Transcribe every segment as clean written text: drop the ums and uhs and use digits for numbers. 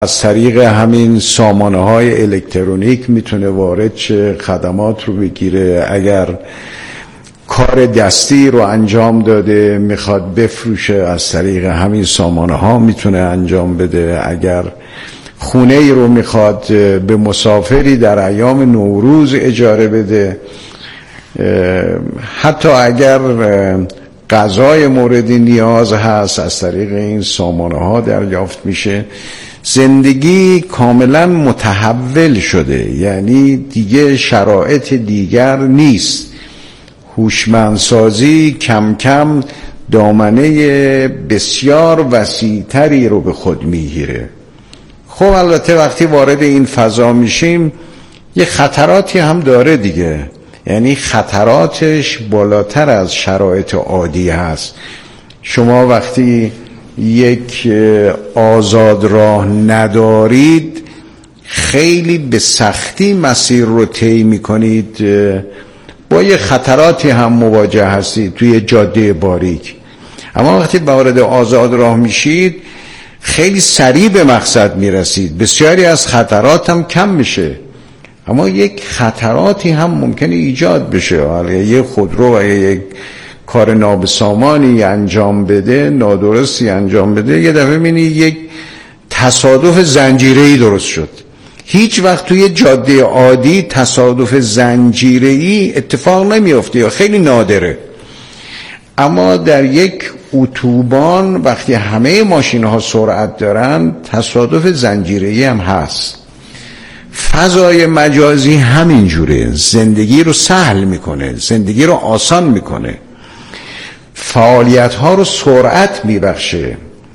از طریق همین سامانه‌های الکترونیک میتونه وارد شه، خدمات رو بگیره. اگر کار دستی رو انجام داده میخواد بفروشه، از طریق همین سامانه‌ها میتونه انجام بده. اگر خونه ای رو میخواد به مسافری در ایام نوروز اجاره بده، حتی اگر غذای مورد نیاز هست از طریق این سامانه‌ها دریافت میشه. زندگی کاملا متحول شده، یعنی دیگه شرایط دیگر نیست. هوشمندسازی کم کم دامنه بسیار وسیع‌تری رو به خود میگیره. خب البته وقتی وارد این فضا میشیم یه خطراتی هم داره دیگه، یعنی خطراتش بالاتر از شرایط عادی هست. شما وقتی یک آزاد راه ندارید خیلی به سختی مسیر رو طی میکنید، با یه خطراتی هم مواجه هستید توی جاده باریک. اما وقتی وارد آزاد راه میشید خیلی سریع به مقصد میرسید، بسیاری از خطرات هم کم میشه. اما یک خطراتی هم ممکنه ایجاد بشه، یه خودرو و یک کار نابسامانی انجام بده، نادرستی انجام بده، یه دفعه می‌بینی یک تصادف زنجیره‌ای درست شد. هیچ وقت توی جاده عادی تصادف زنجیره‌ای اتفاق نمیفته یا خیلی نادره. اما در یک اتوبان وقتی همه ماشین‌ها سرعت دارن تصادف زنجیره‌ای هم هست. فضای مجازی همین جوره، زندگی رو سهل میکنه، زندگی رو آسان میکنه، فعالیت ها رو سرعت میبخشه،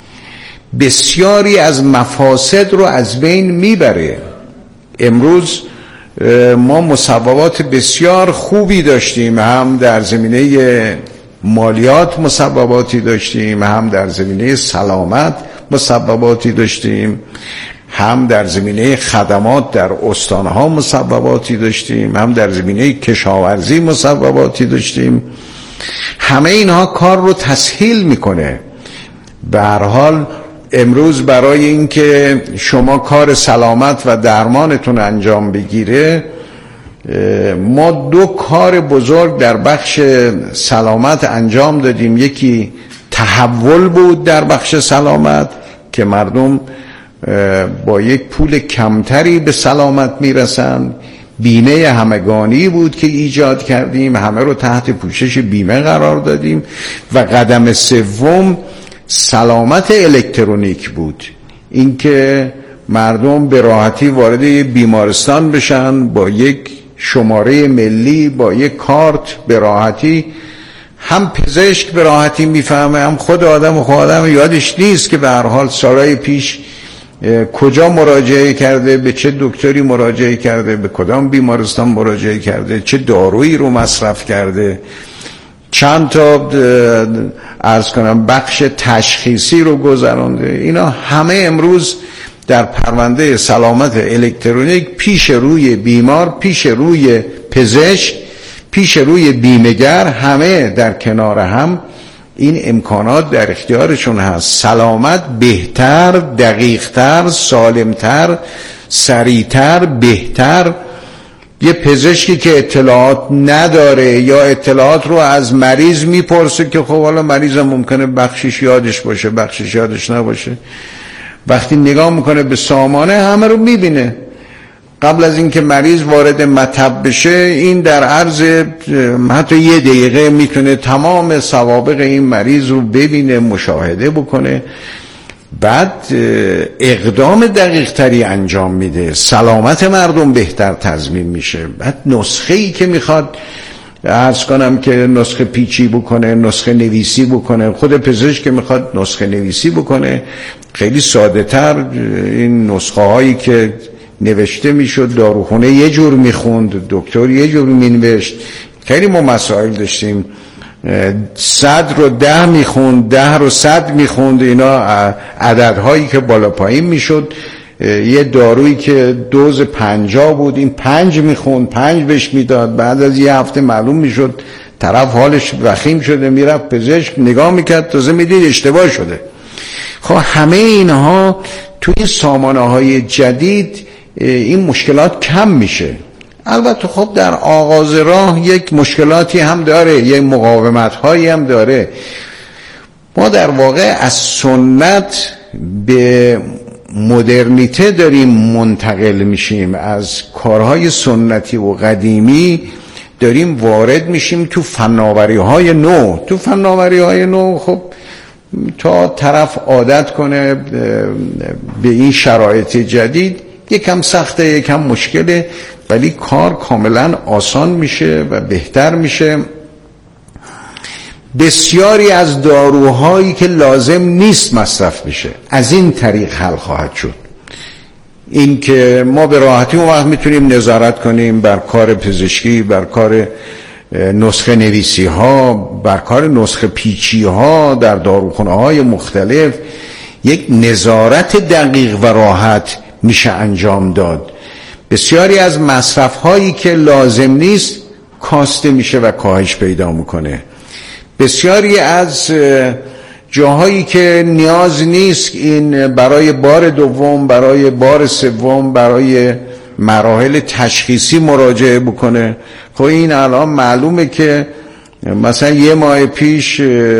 بسیاری از مفاسد رو از بین میبره. امروز ما مصوبات بسیار خوبی داشتیم، هم در زمینه مالیات مصوباتی داشتیم، هم در زمینه سلامت مصوباتی داشتیم، هم در زمینه خدمات در استانها مصوباتی داشتیم، هم در زمینه کشاورزی مصوباتی داشتیم. همه اینها کار رو تسهیل میکنه. به هر حال امروز برای اینکه شما کار سلامت و درمانتون انجام بگیره، ما دو کار بزرگ در بخش سلامت انجام دادیم. یکی تحول بود در بخش سلامت که مردم با یک پول کمتری به سلامت میرسن. بیمه همگانی بود که ایجاد کردیم، همه رو تحت پوشش بیمه قرار دادیم. و قدم سوم سلامت الکترونیک بود، اینکه مردم به راحتی وارد بیمارستان بشن با یک شماره ملی، با یک کارت به راحتی. هم پزشک به راحتی میفهمه، هم خود آدم یادش نیست که به هر حال سالهای پیش کجا مراجعه کرده، به چه دکتری مراجعه کرده، به کدام بیمارستان مراجعه کرده، چه دارویی رو مصرف کرده، چند تا عرض کنم بخش تشخیصی رو گذرانده. اینا همه امروز در پرونده سلامت الکترونیک پیش روی بیمار، پیش روی پزشک، پیش روی بیمه‌گر، همه در کنار هم این امکانات در اختیارشون هست. سلامت بهتر، دقیقتر، سالمتر، سریعتر، بهتر. یه پزشکی که اطلاعات نداره یا اطلاعات رو از مریض میپرسه که خب حالا مریضم ممکنه بخشش یادش باشه، بخشش یادش نباشه، وقتی نگاه میکنه به سامانه همه رو میبینه. قبل از اینکه مریض وارد مطب بشه این در عرض حتی 1 دقیقه میتونه تمام سوابق این مریض رو ببینه، مشاهده بکنه، بعد اقدام دقیق تری انجام میده، سلامت مردم بهتر تضمین میشه. بعد نسخه ای که میخواد عرض کنم که نسخه پیچی بکنه، نسخه نویسی بکنه، خود پزشک که میخواد نسخه نویسی بکنه، خیلی ساده تر این نسخه هایی که نوشته میشد، داروخونه یه جور میخوند، دکتر یه جور مینوشت. خیلی ما مسائل داشتیم، 100 رو 10 میخوند، 10 رو 100 میخوند. اینا عددهایی که بالا پایین میشد. یه دارویی که دوز 50 بود، این 5 میخوند، 5 بهش میداد. بعد از یه هفته معلوم میشد طرف حالش وخیم شده، میرفت پزشک نگاه میکرد، تازه میدید اشتباه شده. خب همه اینها توی این سامانه‌های جدید این مشکلات کم میشه. البته خب در آغاز راه یک مشکلاتی هم داره، یک مقاومت‌هایی هم داره. ما در واقع از سنت به مدرنیته داریم منتقل میشیم، از کارهای سنتی و قدیمی داریم وارد میشیم تو فناوری‌های نو. تو فناوری‌های نو خب تا طرف عادت کنه به این شرایط جدید یکم سخته، یکم مشکله، ولی کار کاملا آسان میشه و بهتر میشه. بسیاری از داروهایی که لازم نیست مصرف بشه از این طریق حل خواهد شد. این که ما به راحتی اون وقت میتونیم نظارت کنیم بر کار پزشکی، بر کار نسخه نویسی ها، بر کار نسخه پیچی ها در داروخانه های مختلف. یک نظارت دقیق و راحت میشه انجام داد. بسیاری از مصرف هایی که لازم نیست کاسته میشه و کاهش پیدا میکنه. بسیاری از جاهایی که نیاز نیست این برای بار دوم، برای بار سوم، برای مراحل تشخیصی مراجعه بکنه. خب این الان معلومه که مثلا یه ماه پیش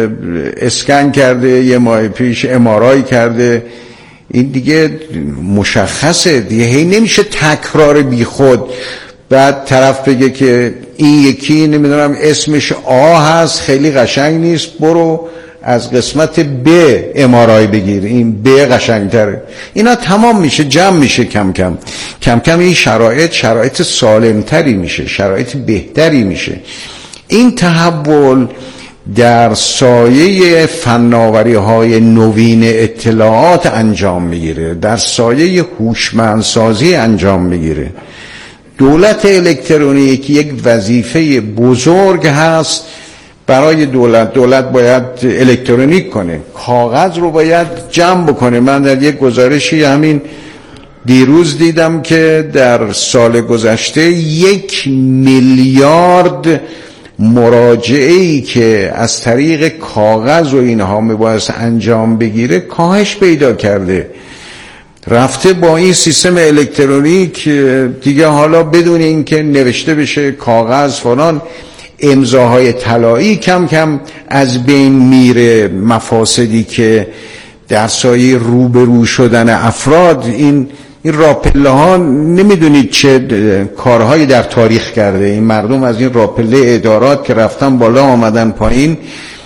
اسکن کرده، یه ماه پیش ام‌آرآی کرده، این دیگه مشخصه دیگه. هی نمیشه تکرار بی خود بعد طرف بگه که این یکی نمیدونم اسمش آ هست خیلی قشنگ نیست، برو از قسمت ب ام‌آرآی بگیر، این ب قشنگتره. اینا تمام میشه، جمع میشه کم کم کم کم. این شرایط سالمتری میشه، شرایط بهتری میشه. این تحول در سایه فناوری‌های نوین اطلاعات انجام میگیره، در سایه هوشمندسازی انجام میگیره. دولت الکترونیکی یک وظیفه بزرگ هست برای دولت باید الکترونیک کنه، کاغذ رو باید جمع بکنه. من در یک گزارشی همین دیروز دیدم که در سال گذشته 1 میلیارد مراجعه‌ای که از طریق کاغذ و اینها میبایست انجام بگیره کاهش پیدا کرده. رفته با این سیستم الکترونیک دیگه، حالا بدون اینکه نوشته بشه کاغذ فلان، امضاهای طلایی کم کم از بین میره. مفاسدی که در سایه روبرو شدن افراد، این راپله ها نمیدونید چه کارهایی در تاریخ کرده. این مردم از این راپله ادارات که رفتن بالا آمدن پایین،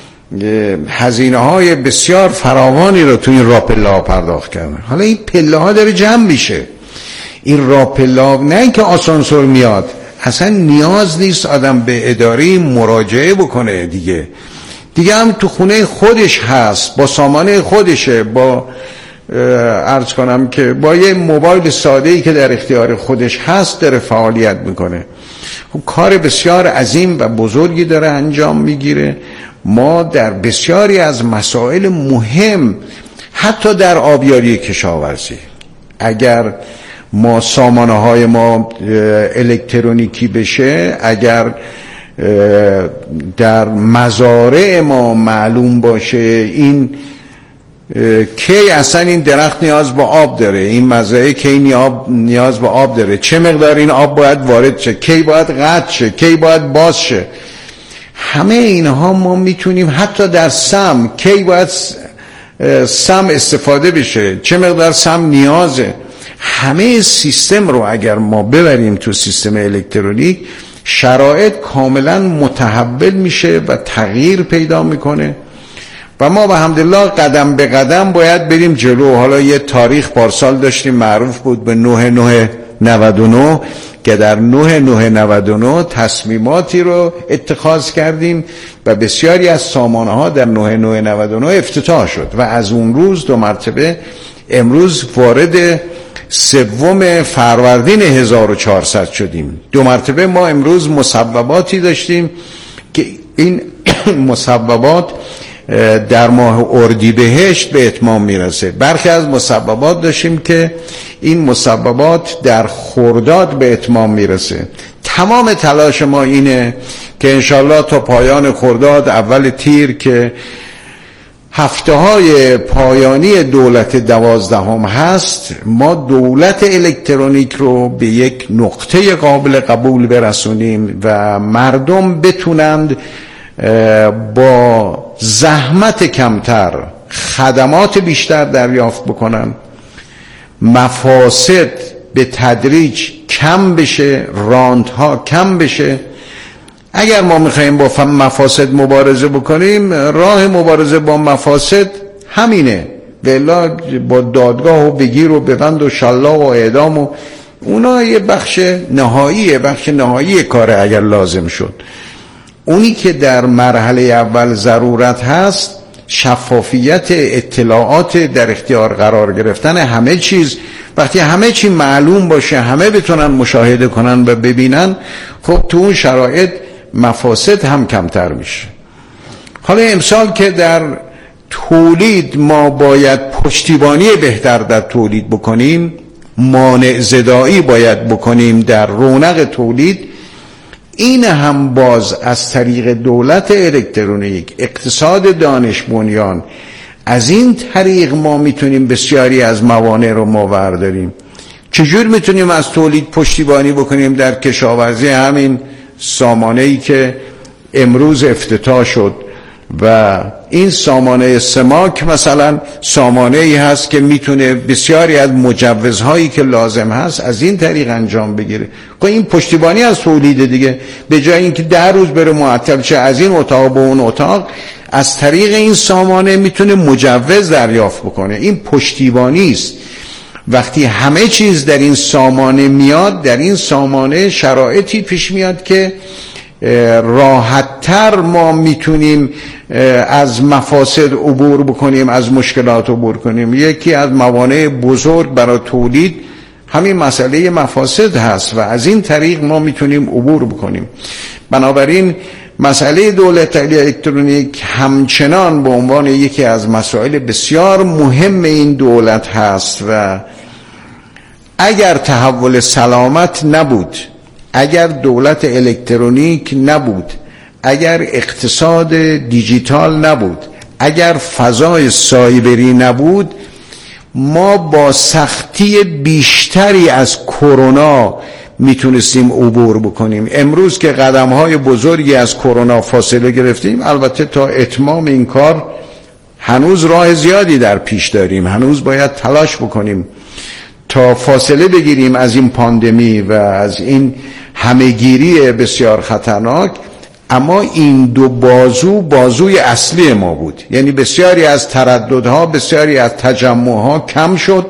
هزینه های بسیار فراوانی رو تو این راپله ها پرداخت کردن. حالا این پله ها داره جمع میشه. این راپله ها نه اینکه آسانسور میاد، اصلا نیاز نیست آدم به اداره مراجعه بکنه دیگه هم تو خونه خودش هست، با سامانه خودشه، با عرض کنم که با یه موبایل ساده‌ای که در اختیار خودش هست داره فعالیت میکنه. خب کار بسیار عظیم و بزرگی داره انجام میگیره. ما در بسیاری از مسائل مهم، حتی در آبیاری کشاورزی، اگر ما سامانه های ما الکترونیکی بشه، اگر در مزارع ما معلوم باشه این کی اصلا این درخت نیاز به آب داره، این مزرعه کی نیاز به آب داره، چه مقدار این آب باید وارد شه، کی باید قطع شه، کی باید باز شه، همه اینها ما میتونیم. حتی در سم کی باید سم استفاده بشه، چه مقدار سم نیازه، همه سیستم رو اگر ما ببریم تو سیستم الکترونیک، شرایط کاملا متحول میشه و تغییر پیدا میکنه و ما به حمدالله قدم به قدم باید بریم جلو. حالا یه تاریخ پارسال داشتیم معروف بود به 9/9/99 که در 9/9/99 تصمیماتی رو اتخاذ کردیم و بسیاری از سامانه ها در 9/9/99 افتتاح شد و از اون روز 2 مرتبه امروز وارد 3 فروردین 1400 شدیم. 2 مرتبه ما امروز مصوباتی داشتیم که این مصوبات در ماه اردیبهشت به اتمام میرسه. برخی از مصوبات داشتیم که این مصوبات در خرداد به اتمام میرسه. تمام تلاش ما اینه که انشالله تا پایان خرداد اول تیر که هفته‌های پایانی دولت 12 هست، ما دولت الکترونیک رو به یک نقطه قابل قبول برسونیم و مردم بتونند با زحمت کمتر خدمات بیشتر دریافت بکنن، مفاسد به تدریج کم بشه، راندها کم بشه. اگر ما میخواییم با مفاسد مبارزه بکنیم، راه مبارزه با مفاسد همینه، ولی با دادگاه و بگیر و ببند و شلاق و اعدام و اونا یه بخش نهایی کاره اگر لازم شد. اونی که در مرحله اول ضرورت هست شفافیت اطلاعات، در اختیار قرار گرفتن همه چیز. وقتی همه چی معلوم باشه، همه بتونن مشاهده کنن و ببینن، خب تو اون شرایط مفاسد هم کمتر میشه. حالا امسال که در تولید ما باید پشتیبانی بهتر در تولید بکنیم، مانع زدایی باید بکنیم در رونق تولید، این هم باز از طریق دولت الکترونیک، اقتصاد دانش بنیان، از این طریق ما میتونیم بسیاری از موانع رو ما برداریم. چجور میتونیم از تولید پشتیبانی بکنیم؟ در کشاورزی همین سامانه‌ای که امروز افتتاح شد و این سامانه سماک مثلا سامانه‌ای هست که میتونه بسیاری از مجوزهایی که لازم هست از این طریق انجام بگیره. خب این پشتیبانی از تولید دیگه، به جای اینکه 10 روز بره معطل شه از این اتاق به اون اتاق، از طریق این سامانه میتونه مجوز دریافت بکنه. این پشتیبانی است. وقتی همه چیز در این سامانه میاد، در این سامانه شرایطی پیش میاد که راحت‌تر ما میتونیم از مفاسد عبور بکنیم، از مشکلات عبور کنیم. یکی از موانع بزرگ برای تولید همین مسئله مفاسد هست و از این طریق ما میتونیم عبور بکنیم. بنابراین مسئله دولت الکترونیک همچنان به عنوان یکی از مسائل بسیار مهم این دولت هست و اگر تحول سلامت نبود، اگر دولت الکترونیک نبود، اگر اقتصاد دیجیتال نبود، اگر فضای سایبری نبود، ما با سختی بیشتری از کرونا میتونستیم عبور بکنیم. امروز که قدم‌های بزرگی از کرونا فاصله گرفتیم، البته تا اتمام این کار هنوز راه زیادی در پیش داریم، هنوز باید تلاش بکنیم تا فاصله بگیریم از این پاندمی و از این همهگیری بسیار خطرناک. اما این دو بازوی اصلی ما بود، یعنی بسیاری از ترددها، بسیاری از تجمعها کم شد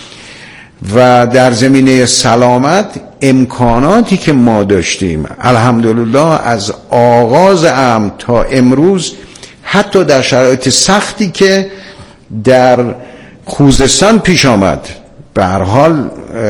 و در زمینه سلامت امکاناتی که ما داشتیم الحمدلله از آغاز امر تا امروز، حتی در شرایط سختی که در خوزستان پیش آمد، به هر حال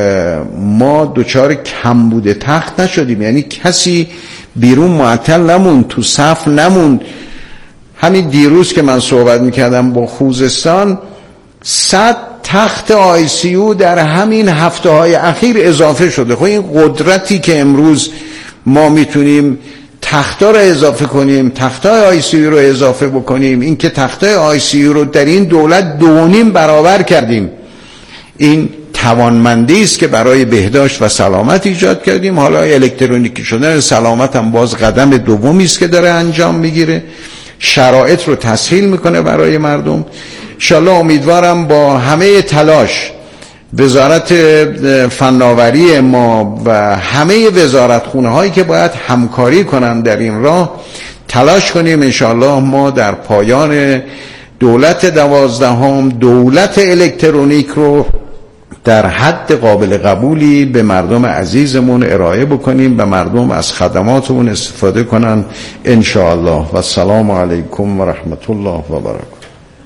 ما دچار کمبود تخت نشدیم. یعنی کسی بیرون معطل نموند، تو صف نموند. همین دیروز که من صحبت میکردم با خوزستان، 100 تخت ICU در همین هفته‌های اخیر اضافه شده. خب این قدرتی که امروز ما میتونیم تخت‌ها رو اضافه کنیم، تخت‌های ICU رو اضافه بکنیم، این که تخت‌های ICU رو در این دولت 2.5 برابر کردیم، این توانمندی است که برای بهداشت و سلامت ایجاد کردیم. حالا الکترونیکی شدن سلامت هم باز قدم دومی است که داره انجام میگیره، شرایط رو تسهیل میکنه برای مردم. انشالله امیدوارم با همه تلاش وزارت فناوری ما و همه وزارتخونه هایی که باید همکاری کنن در این راه تلاش کنیم. انشالله ما در پایان دولت 12 دولت الکترونیک رو در حد قابل قبولی به مردم عزیزمون ارائه بکنیم و مردم از خدماتمون استفاده کنن انشاءالله. و السلام علیکم و رحمت الله و برکاته.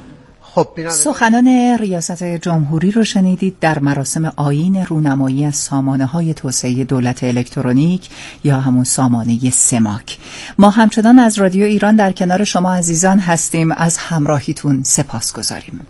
سخنان ریاست جمهوری رو شنیدید در مراسم آیین رونمایی از سامانه‌های توسعه دولت الکترونیک یا همون سامانه سماک. ما همچنان از رادیو ایران در کنار شما عزیزان هستیم. از همراهیتون سپاسگزاریم.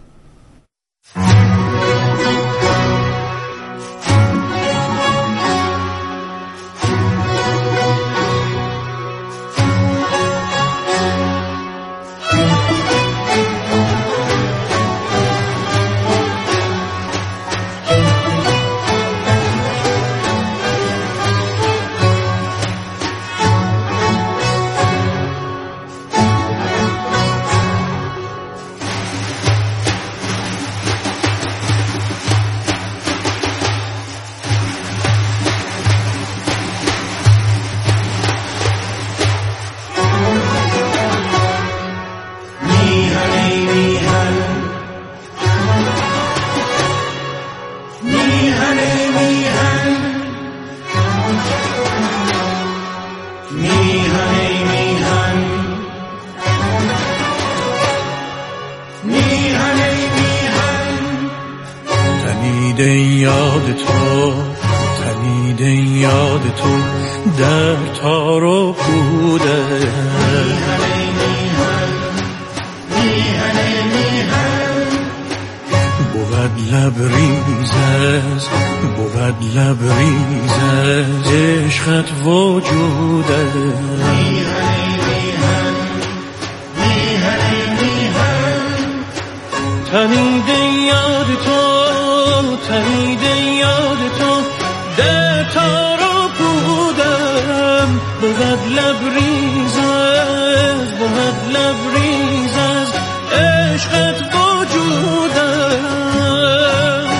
تنیده یاد تو در تار و پوده بود لبریز از عشقت وجوده تنیده یاد تو در تار و پودم بود لبریز از عشقت وجودم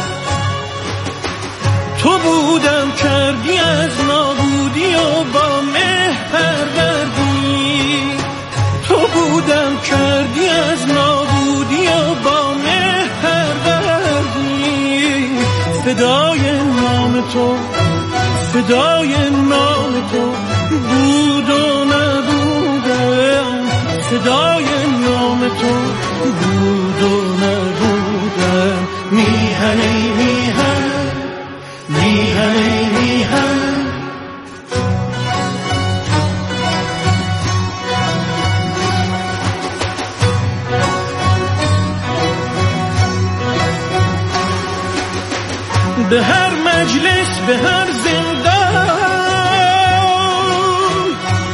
تو بودم کردی از نابودی و با مهر پروردی تو بودم کردی از نابودی و با مهر پروردی فدای نام تو بود و نبودم فدای نام تو بود و نبودم میهن به هر مجلس به هر زندان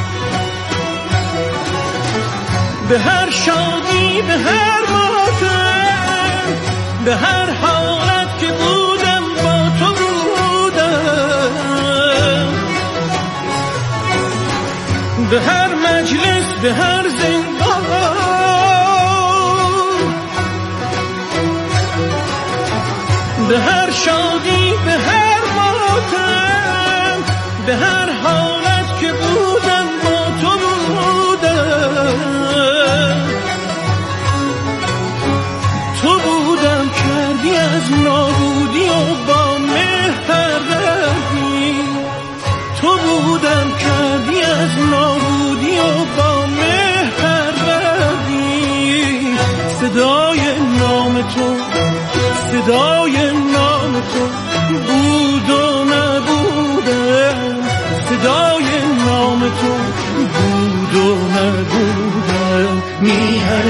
به هر شادی به هر ماتم به هر حالت که بودم با تو بودم به هر مجلس به هر زندان به هر شادی به هر ماتم به هر حالت که بودم با تو بودم تو بودم کردی از نابودی و با مهر پروردی تو بودم کردی از نابودی و با مهر پروردی فدای نام تو بود و نبودم فدای نام تو بود و نبودم میهن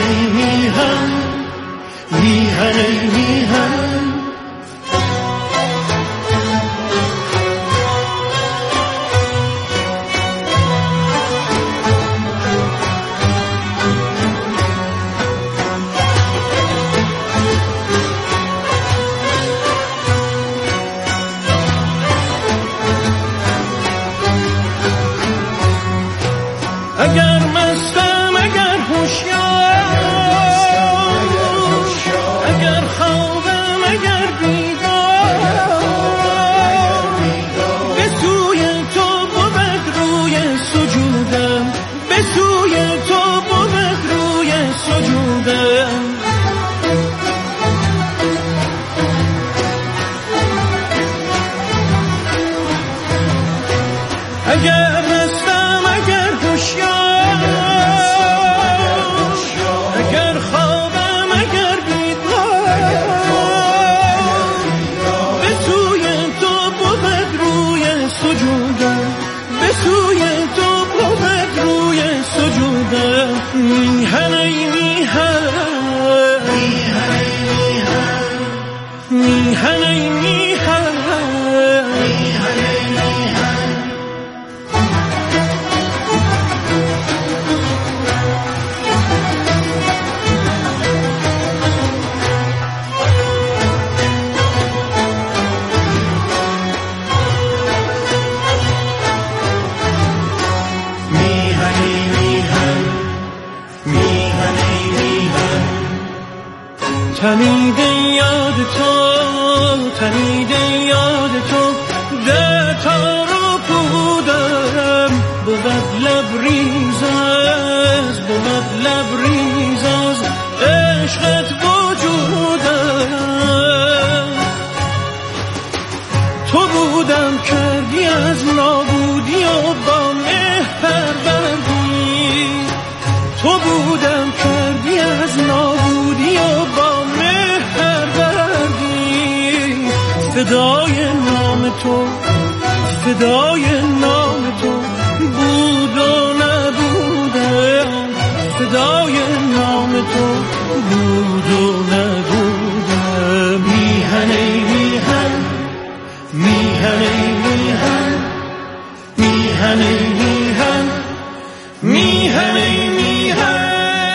اگر مستم اگر هوشیار اگر خوابم اگر بیدار به سوی تو بود روی سجودم به سوی تو بود روی سجودم اگر مستم اگر هوشیار اگر خوابم اگر بیدار به سوی تو بود روی سجودم به سوی تو بود روی سجودم میهن تنیده یاد تو در تار و پودم بود لبریز از عشقت وجودم تو بودم کردی از نابودی و با مهر پروردی، تو بودم کردی از نابودی و با مهر پروردی. فدای نام تو، فدای نام تو بود و نبودم، فدای نام تو بود و نبودم. میهن ای میهن، میهن ای میهن، میهن ای میهن، میهن ای میهن.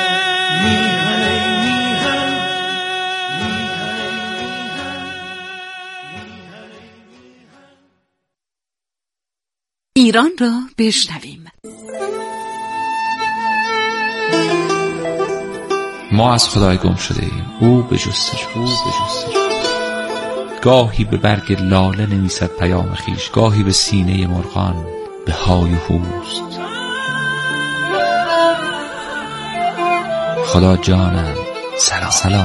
ایران را بشنویم. ما از خدای گم شده ایم، او به جستجو. گاهی به برگ لاله نویسد پیام خویش، گاهی به سینه مرغان به های و هوست. خدا جانم سلام سلام.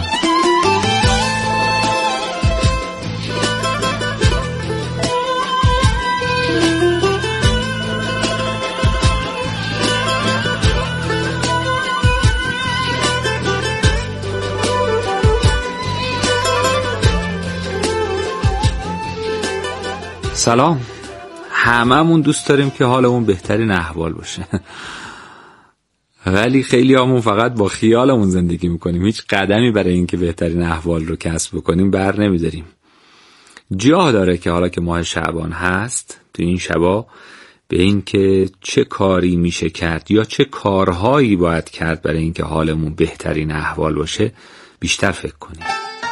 سلام. هممون دوست داریم که حالمون بهترین احوال باشه، ولی خیلی همون فقط با خیالمون زندگی میکنیم، هیچ قدمی برای این که بهترین احوال رو کسب بکنیم بر نمیداریم. جا داره که حالا که ماه شعبان هست، تو این شبا به این که چه کاری میشه کرد یا چه کارهایی باید کرد برای این که حالمون بهترین احوال باشه بیشتر فکر کنیم.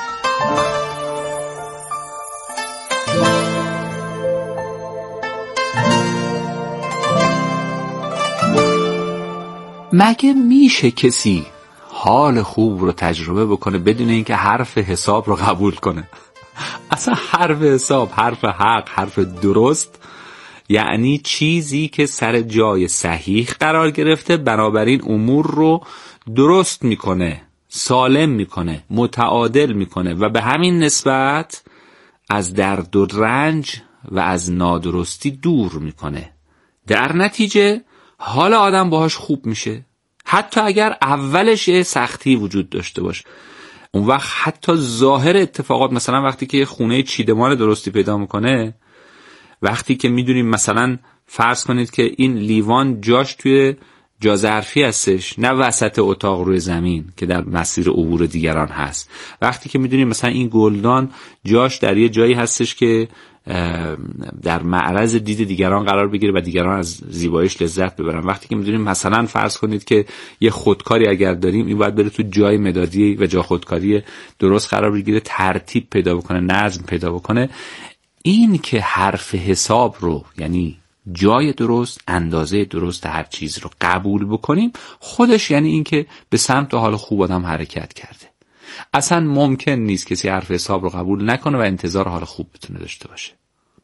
مگه میشه کسی حال خوب رو تجربه بکنه بدون اینکه حرف حساب رو قبول کنه؟ اصلا حرف حساب، حرف حق، حرف درست یعنی چیزی که سر جای صحیح قرار گرفته، بنابراین امور رو درست میکنه، سالم میکنه، متعادل میکنه و به همین نسبت از درد و رنج و از نادرستی دور میکنه. در نتیجه حال آدم باهاش خوب میشه، حتی اگر اولش یه سختی وجود داشته باشه. اون وقت حتی ظاهر اتفاقات، مثلا وقتی که خونه چیدمان درستی پیدا میکنه، وقتی که میدونیم مثلا فرض کنید که این لیوان جاش توی جا ظرفی هستش، نه وسط اتاق روی زمین که در مسیر عبور دیگران هست، وقتی که میدونیم مثلا این گلدان جاش در یه جایی هستش که در معرض دید دیگران قرار بگیره و دیگران از زیباییش لذت ببرن، وقتی که میدونیم مثلا فرض کنید که یه خودکاری اگر داریم این باید بره تو جای مدادی و جا خودکاری درست قرار بگیره، ترتیب پیدا بکنه، نظم پیدا بکنه. این که حرف حساب رو، یعنی جای درست، اندازه درست هر چیز رو قبول بکنیم، خودش یعنی این که به سمت حال خوب آدم حرکت کرده. اصلا ممکن نیست کسی حرف حساب رو قبول نکنه و انتظار حال خوب بتونه داشته باشه.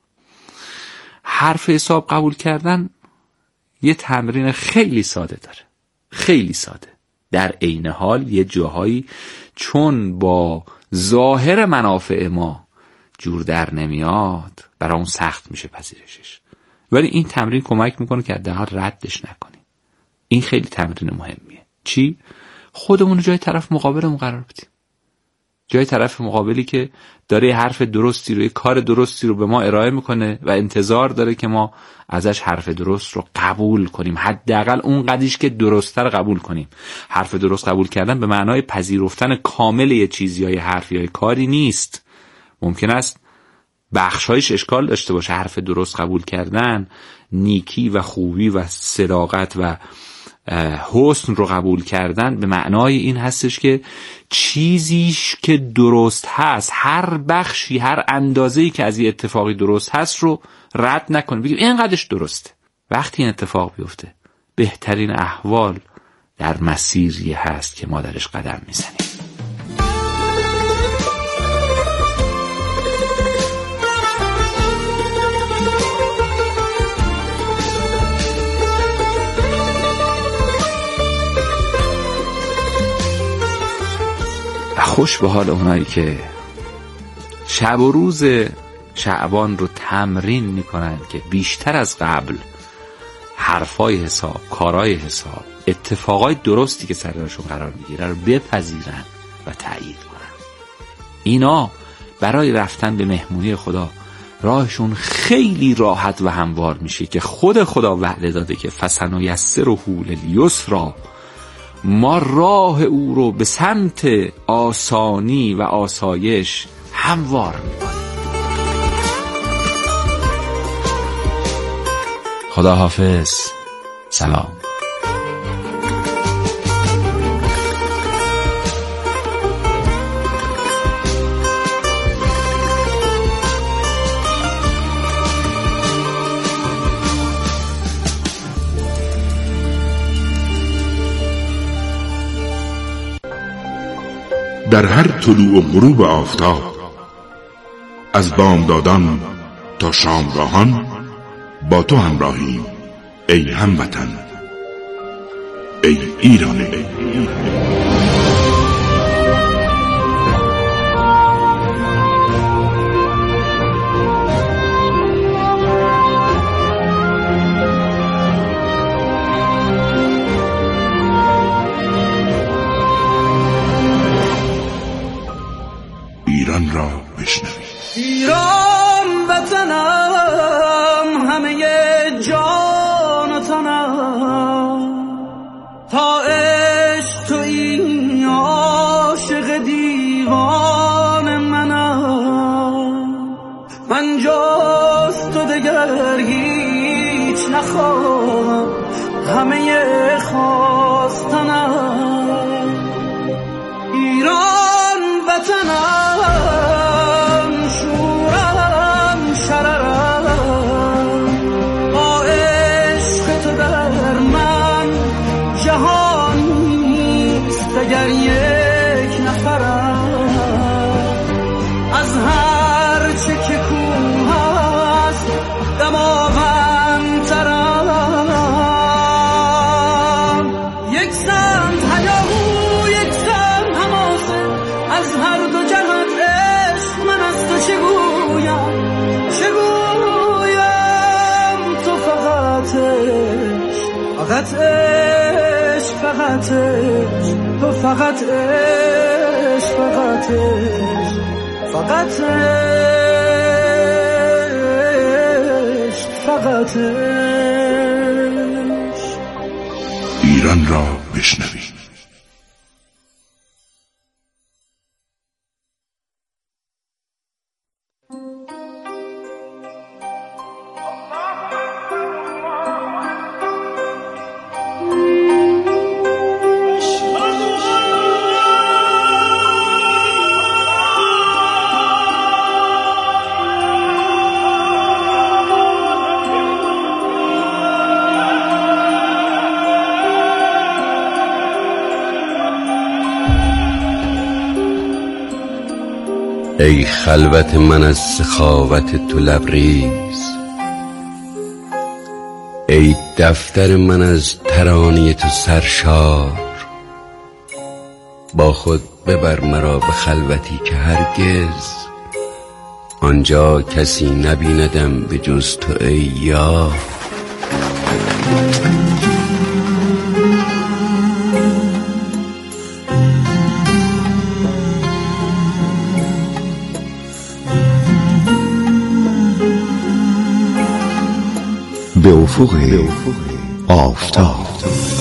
حرف حساب قبول کردن یه تمرین خیلی ساده داره، خیلی ساده. در عین حال یه جاهایی چون با ظاهر منافع ما جور در نمیاد، برای اون سخت میشه پذیرشش، ولی این تمرین کمک میکنه که حداقل ردش نکنیم. این خیلی تمرین مهمیه. چی؟ خودمون رو جای طرف مقابلمون قرار بدیم، جای طرف مقابلی که داره حرف درستی رو، کار درستی رو به ما ارائه میکنه و انتظار داره که ما ازش حرف درست رو قبول کنیم، حداقل اون قدیش که درست‌تر قبول کنیم. حرف درست قبول کردن به معنای پذیرفتن کامل یه چیزی یا یه حرفی یا یه کاری نیست. ممکن است بخشایش اشکال داشته باشه. حرف درست قبول کردن، نیکی و خوبی و صداقت و حسن رو قبول کردن به معنای این هستش که چیزیش که درست هست، هر بخشی، هر اندازه‌ای که از این اتفاقی درست هست رو رد نکنیم، بگیم اینقدرش درسته. وقتی این اتفاق بیفته بهترین احوال در مسیری هست که ما درش قدم میزنیم. خوش به حال اونایی که شب و روز شعبان رو تمرین میکنن که بیشتر از قبل حرفای حساب، کارهای حساب، اتفاقای درستی که سرشون قرار میگیره رو بپذیرن و تایید کنن. اینا برای رفتن به مهمونی خدا راهشون خیلی راحت و هموار میشه که خدا وعده داده که فسنیسره للیسری، ما راه او رو به سمت آسانی و آسایش هموار میکنیم. خدا حافظ. سلام. در هر طلوع و غروب آفتاب، از بامدادان تا شامگاهان با تو همراهیم ای هموطن، ای ایران. ایران را بشنوید. ایران وطنم، همه جان و تنم، تا عشق تویی عاشق دیوان منم. من جز تو دگر هیچ نخواهم، همه خواستنم. ایران وطنم، شورم شررم، با عشق تو در من جهان نیست اگر یک نفرم. از هر چه که کوه است دماوندترم. یک سمت هیاهو، یک سمت حماسه، از هر دو جهت عشق من از تو چه گویم تو فقط عشق، فقط عشق، فقط عشق، تو فقط عشق، فقط عشق، فقط عشق، فقط عشق. ایران را بشنوید. ای خلوت من از سخاوت تو لبریز، ای دفتر من از ترانه تو سرشار. با خود ببر مرا به خلوتی که هرگز آنجا کسی نبیندم به جز تو ای یار. به افق آفتاب.